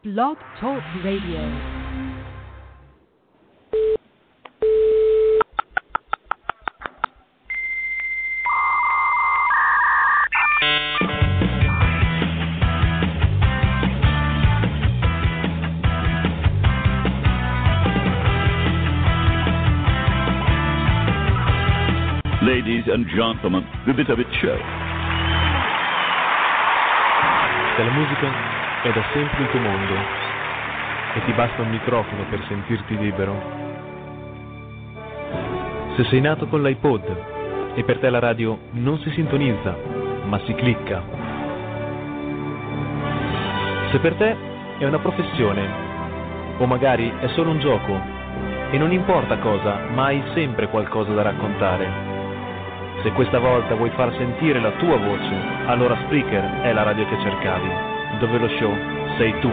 Blog Talk Radio. Ladies and gentlemen, The Bit of It Show. Se la musica è da sempre il tuo mondo e ti basta un microfono per sentirti libero. Se sei nato con l'iPod e per te la radio non si sintonizza, ma si clicca. Se per te è una professione o magari è solo un gioco e non importa cosa, ma hai sempre qualcosa da raccontare. Se questa volta vuoi far sentire la tua voce, allora Spreaker è la radio che cercavi, dove lo show sei tu.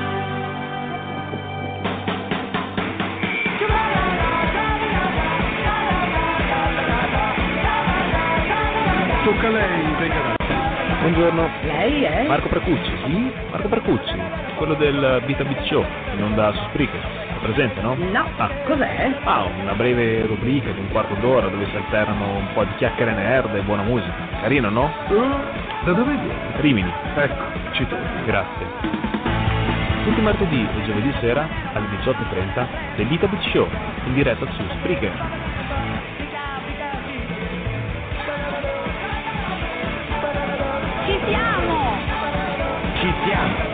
Tocca a lei, venga. Buongiorno. Lei è? Marco Precucci. Sì? Marco Precucci, quello del Bit a Bit Show, in onda su Spreaker. È presente, no? No. Cos'è? Una breve rubrica di un quarto d'ora dove si alternano un po' di chiacchiere nerd e buona musica. Carino, no? Da dove vieni? Rimini. Ecco. Ci torno, grazie. Tutti i martedì e giovedì sera alle 18:30 del Bit a Bit Show, in diretta su Spreaker. Ci siamo! Ci siamo!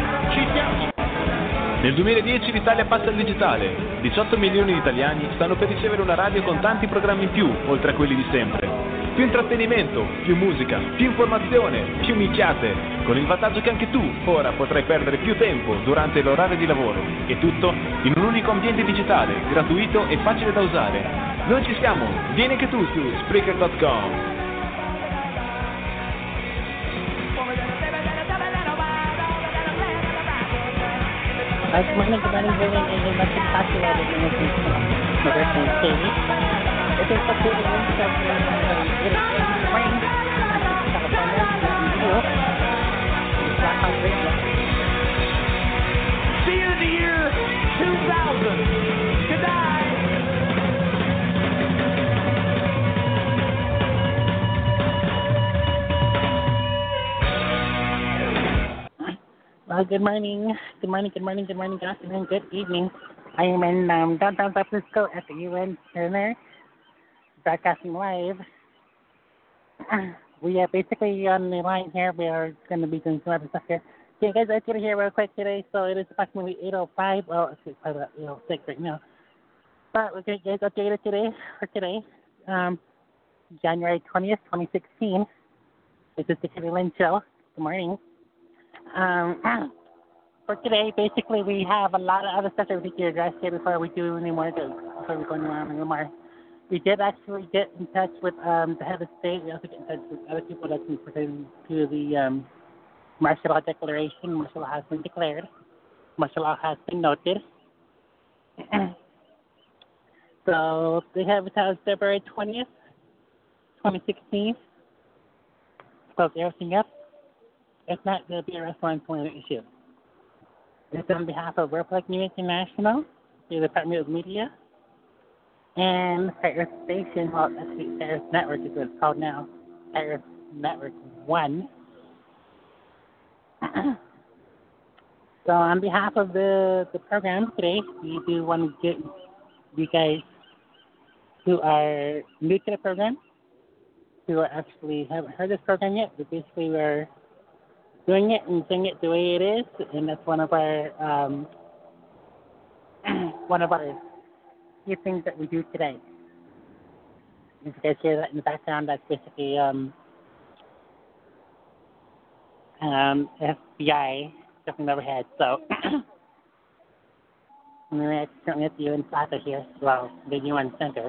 Nel 2010 l'Italia passa al digitale. 18 milioni di italiani stanno per ricevere una radio con tanti programmi in più, oltre a quelli di sempre. Più intrattenimento, più musica, più informazione, più minchiate. Con il vantaggio che anche tu ora potrai perdere più tempo durante l'orario di lavoro. E tutto in un unico ambiente digitale, gratuito e facile da usare. Noi ci siamo, vieni anche tu su Spreaker.com. Good morning, very much popular in the Northern City. It is the feeling of spring, See you in the year 2000. Good night. Well, good morning, good afternoon, good evening. I am in downtown San Francisco at the UN Center, broadcasting live. We are basically on the line here. We are going to be doing some other stuff here. Okay, guys, let's get here real quick today. So it is approximately 8:05. Well, it's probably about 8:06 right now. But we're going to get updated today, January 20th, 2016. This is the Kitty Lynn Show. Good morning. For today, basically, we have a lot of other stuff that we need to address here before we do any more, before we go on any more. We did actually get in touch with the head of state. We also get in touch with other people that can pertain to the martial law declaration. Martial law has been declared. Martial law has been noted. So they have it as February 20th, 2016. Close everything up. If not, there'll be a arrest warrant for the issue. It's on behalf of Republic News International, the Department of Media, and Cyrus Station, well, actually, Cyrus Network is what it's called now, Cyrus Network 1. So on behalf of the program today, we do want to get you guys who are new to the program, who are actually haven't heard this program yet, but basically we're doing it and saying it the way it is, and that's one of our key things that we do today. If you guys hear that in the background, that's basically FBI jumping overhead. So we're currently at the UN Plaza here, well, the UN Center.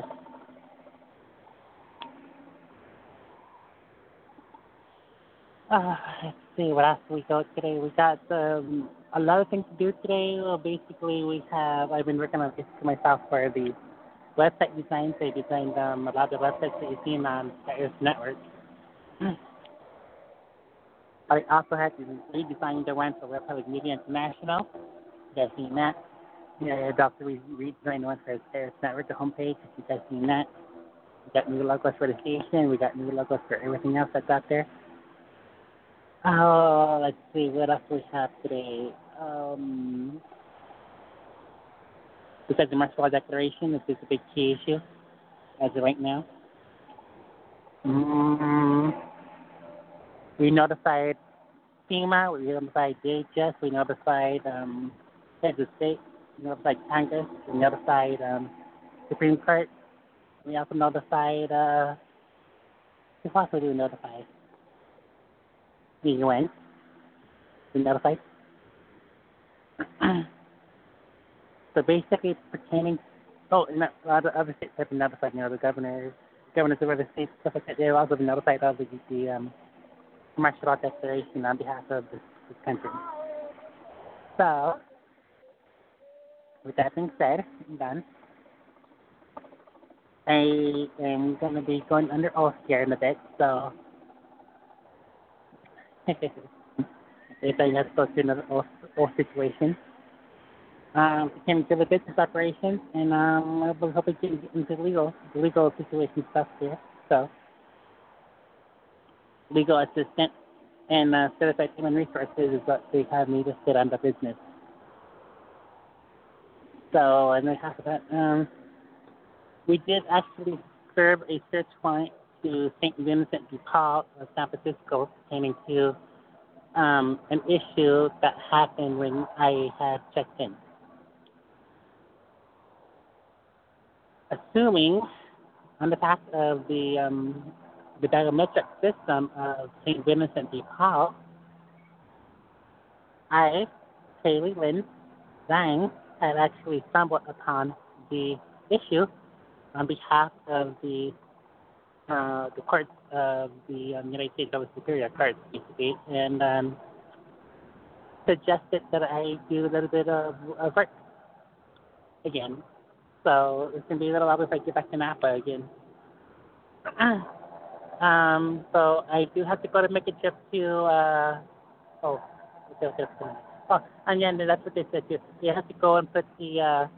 Let's see, what else we got today? We got a lot of things to do today. Well, basically, I've been working on this myself for the website design. So I designed a lot of the websites that you've seen on Cyrus Network. But I also had to redesign the one for Republic Media International. You guys seen that? Yeah, I also redesigned the one for Paris Network, the homepage. You guys seen that? We got new logos for the station. We got new logos for everything else that's out there. Oh, let's see. What else we have today? Besides the martial law declaration, this is a big key issue as of right now. We notified FEMA, we notified DHS, we notified heads of state, we notified Congress, we notified Supreme Court. We also notified, who else did we notify? The UN. We notified. So basically pertaining, other states have been notified, the governors of other states, stuff like that. They've also been notified of the martial law declaration on behalf of this country. So, with that being said, I'm done. I am going to be going under oath here in a bit, so if I have to go through another oath situation. Came to the business operations, and I was hoping to get into the legal situation stuff here. So, legal assistant and certified human resources is what they have me to sit on the business. So, and then after that, we did actually serve a search warrant to St. Vincent de Paul of San Francisco pertaining to an issue that happened when I had checked in. Assuming on the path of the biometric system of St. Vincent de Paul, I, Kaylee Lynn Zhang, had actually stumbled upon the issue on behalf of the courts of the United States of Superior Courts, basically, and suggested that I do a little bit of work again. So it's going to be a little while if I get back to Napa again. So I do have to go to make a trip to, and yeah, that's what they said too. You have to go and put the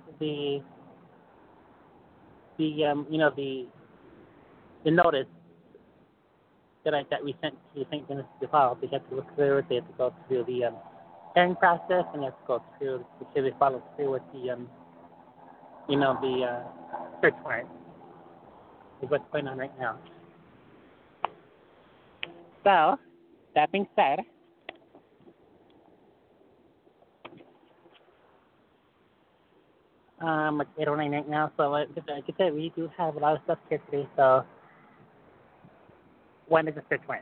notice that we sent to St. Vincent de Paul. They have to look through it. They have to go through the hearing process, and they have to go through, they follow through with the search warrant is what's going on right now. So, that being said, it's 8:09 right now, so like I said, we do have a lot of stuff here today, so one is a search warrant.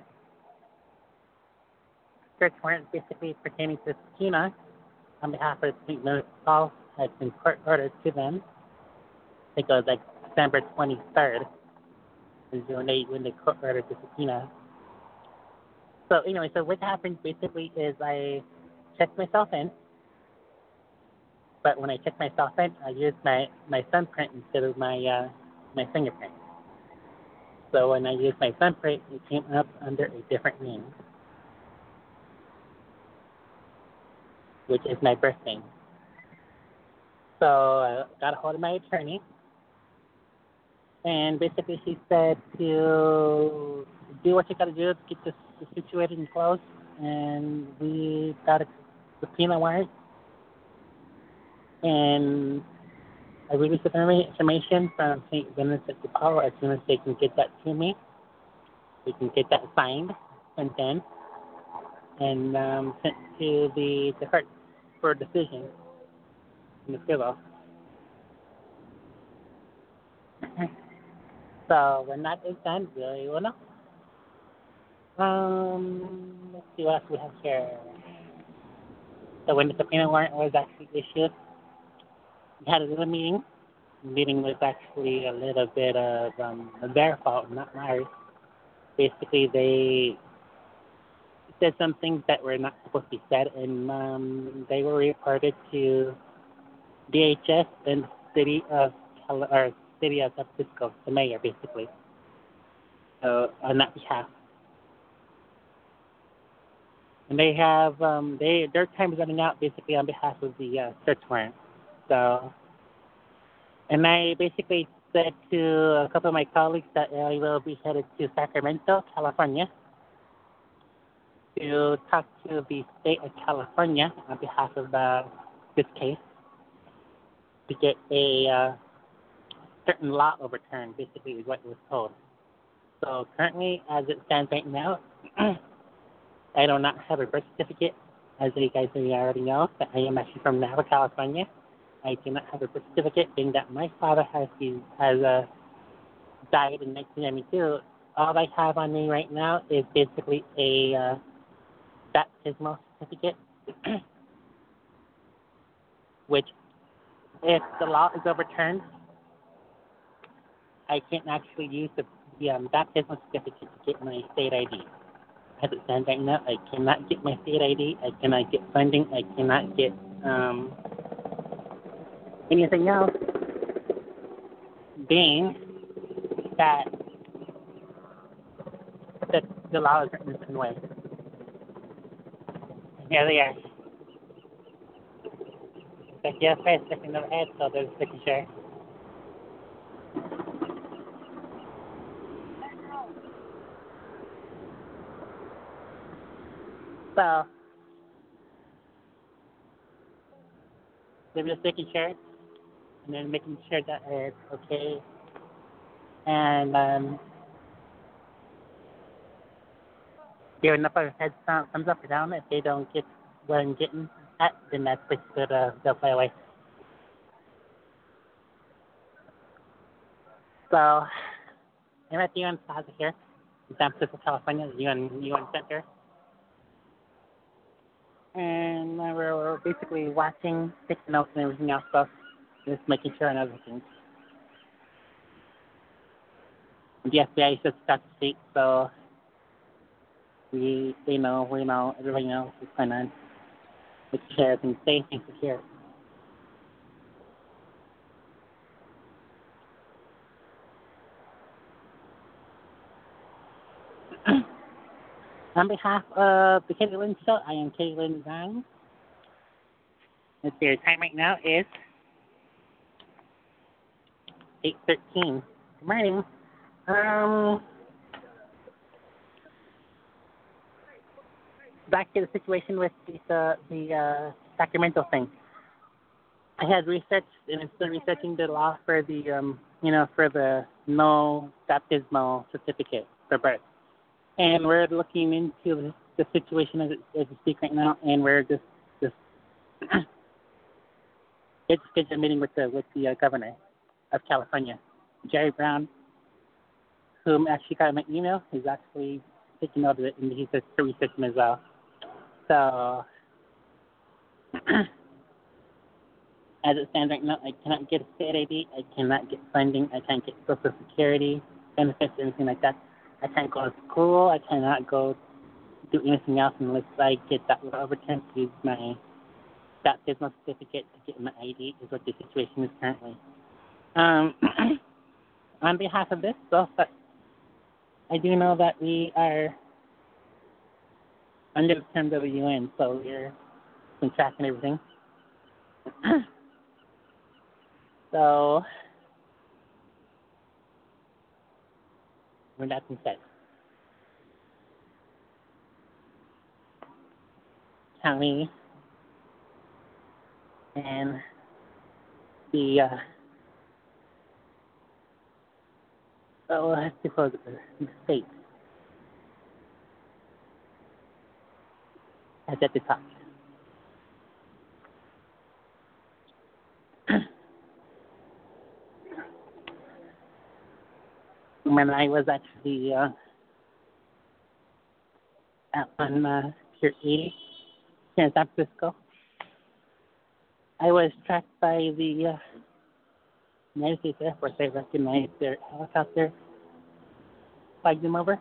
Search warrant is basically pertaining to subpoena on behalf of St. Vincent de Paul has been court ordered to them. I think it was like December 23rd is when they court ordered the subpoena. So anyway, so what happened basically is I checked myself in, but when I checked myself in, I used my thumbprint instead of my fingerprint. So when I used my thumbprint, it came up under a different name, which is my birth name. So I got a hold of my attorney, and basically she said to do what you got to do to get this situated and closed, and we got a subpoena warrant, and I released the information from St. Vincent de Paul as soon as they can get that to me. We can get that signed and then sent to the court for a decision in the civil. So when that is done, we will know. Let's see what else we have here. So when the subpoena warrant was actually issued, we had a little meeting. The meeting was actually a little bit of their fault, not ours. Basically, they said some things that were not supposed to be said, and they were reported to DHS and city of San Francisco, the mayor, basically, on that behalf. and they have their time is running out basically on behalf of the search warrant. So, and I basically said to a couple of my colleagues that I will be headed to Sacramento, California, to talk to the state of California on behalf of this case to get a certain law overturned, basically is what was told. So currently, as it stands right now, I do not have a birth certificate. As you guys already know, that I am actually from Napa, California. I do not have a birth certificate, being that my father has died in 1992. All I have on me right now is basically a baptismal certificate, which, if the law is overturned, I can't actually use the baptismal certificate to get my state ID. As it stands right now, I cannot get my state ID. I cannot get funding. I cannot get anything else, being that the law is written a certain way. Here they are. But yes, I'm sticking overhead, so there's the picture. So, they're just making sure, and then making sure that it's okay. And giving up a head thumbs up or down. If they don't get what I'm getting at, then that's basically they'll fly away. So, I'm at the UN Plaza here in San Francisco, California, the UN Center. And we're basically watching, taking notes and everything else, so just making sure and everything. The FBI is just start to speak, so we know, everybody knows what's going on. Make sure everything's safe and secure. On behalf of the Katie Lynn Show, I am Katie Lynn Zhang. Let's see, your time right now is 8:13. Good morning. Back to the situation with the Sacramento thing. I had researched, and I'm still researching the law for the for the no baptismal certificate for birth. And we're looking into the situation as we speak right now, and we're just it's scheduled a meeting with the governor of California, Jerry Brown, whom actually got my email. He's actually taking note of it, and he's just researching as well. So, as it stands right now, I cannot get a state ID. I cannot get funding. I can't get Social Security benefits, anything like that. I can't go to school. I cannot go do anything else unless I get that overturned to use my baptismal certificate to get my ID, is what the situation is currently. On behalf of this, so I do know that we are under the terms of the UN, so we're been tracking everything. So, with that being said, county and the let's suppose the state has at the top. When I was actually out on Pier 80 here in San Francisco, I was tracked by the United States Air Force. They recognized their helicopter, flagged them over,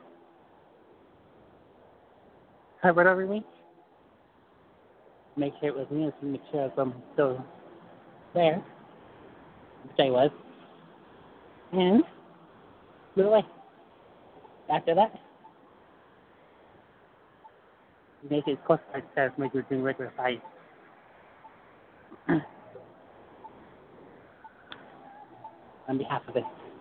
hovered over me, make sure it was me, to make sure I'm still there, which I was, and flew away. After that, United States Coast Guard says maybe we're doing regular size. On behalf of it.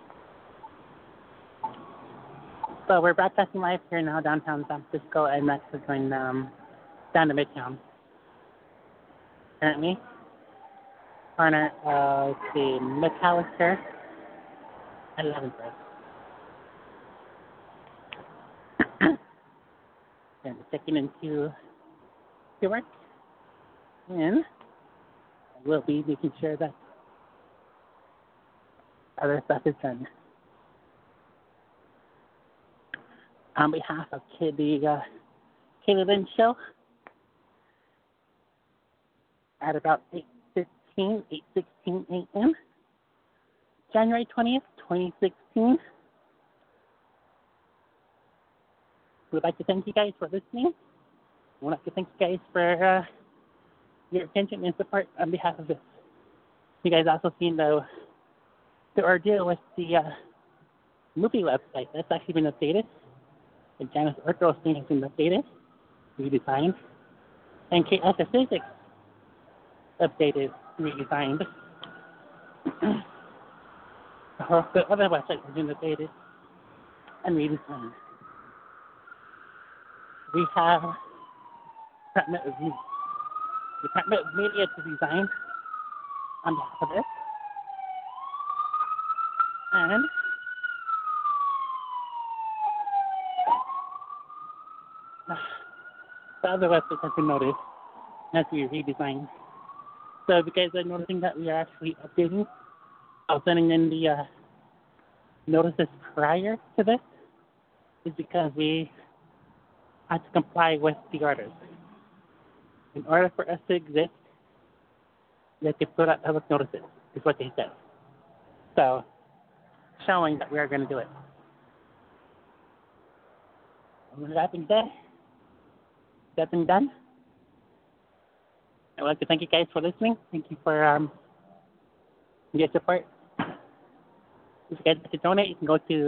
So we're broadcasting live here now downtown San Francisco and next we're going down to Midtown. Currently, corner of the McAllister and Leavenworth. And we're checking into the work. And we'll be making sure that other stuff is done. On behalf of the Kayla Lynn Show, at about 8:16 a.m., January 20th, 2016. We'd like to thank you guys for listening. We'd like to thank you guys for your attention and support on behalf of this. You guys also seen the ordeal with the movie website. That's actually been updated. The Janice Ortho thing has been updated, redesigned. And KS Physics updated, redesigned. The other websites have been updated and redesigned. We have Department of Media to design on behalf of this. And the other websites have been noticed as we redesign. So if you guys are noticing that we are actually updating, I was sending in the notices prior to this, is because we had to comply with the orders. In order for us to exist, we have to put out public notices, is what they said. So, showing that we are going to do it. And with that being said, that's been done. I'd like to thank you guys for listening. Thank you for your support. If you guys like to donate, you can go to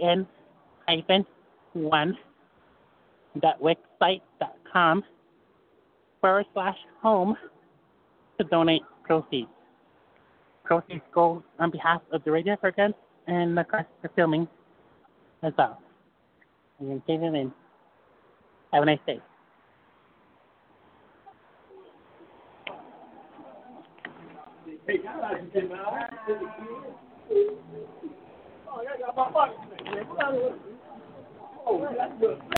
scn-1.wixsite.com/home to donate proceeds. Proceeds go on behalf of the radio program and the cost for filming as well. And you can save them in. Have a nice day. Hey, I got my money. Oh, that's good.